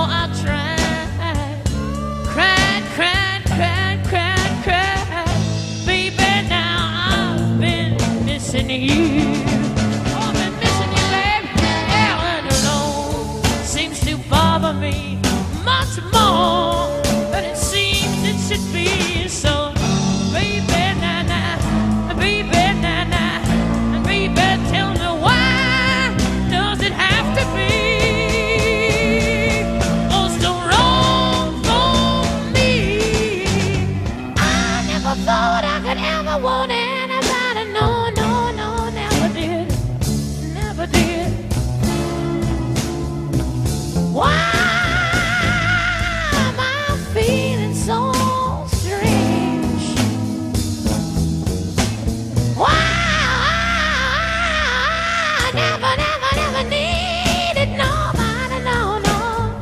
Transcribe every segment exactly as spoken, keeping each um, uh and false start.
I tried. Cried, cried, cried, cried, cried. Baby, now I've been missing you. Oh, I've been missing you, baby. Yeah, and alone seems to bother me much more than it seems it should be. So, baby, nah, nah, baby, nah, nah, baby, tell me why does it have to be? Oh, so wrong for me. I never thought I could ever want anybody. No, no, no, never did, never did. Why? So strange. Wow, I never, never, never needed nobody, no, no.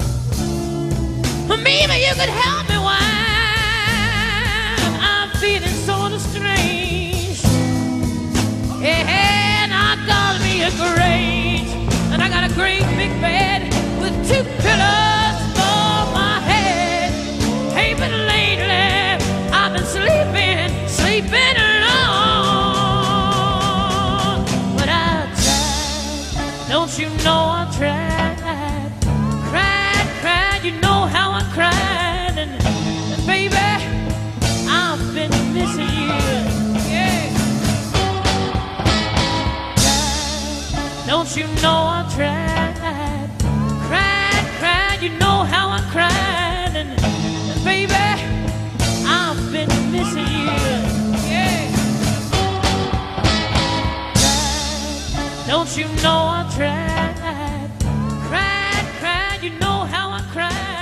Maybe you could help me why I'm feeling sort of strange. Yeah, and I got me a great, and I got a great big bed with two pillows for my head. Hey, but lately I've been sleeping, sleeping alone. But I tried, don't you know I tried. Cried, cried, you know how I cried. And, and baby, I've been missing you. Yeah. Tried, don't you know I tried. Cried, cried, you know how I cried. And baby, I've been missing you. Yeah. Don't you know I tried? Cried, cried, you know how I cried.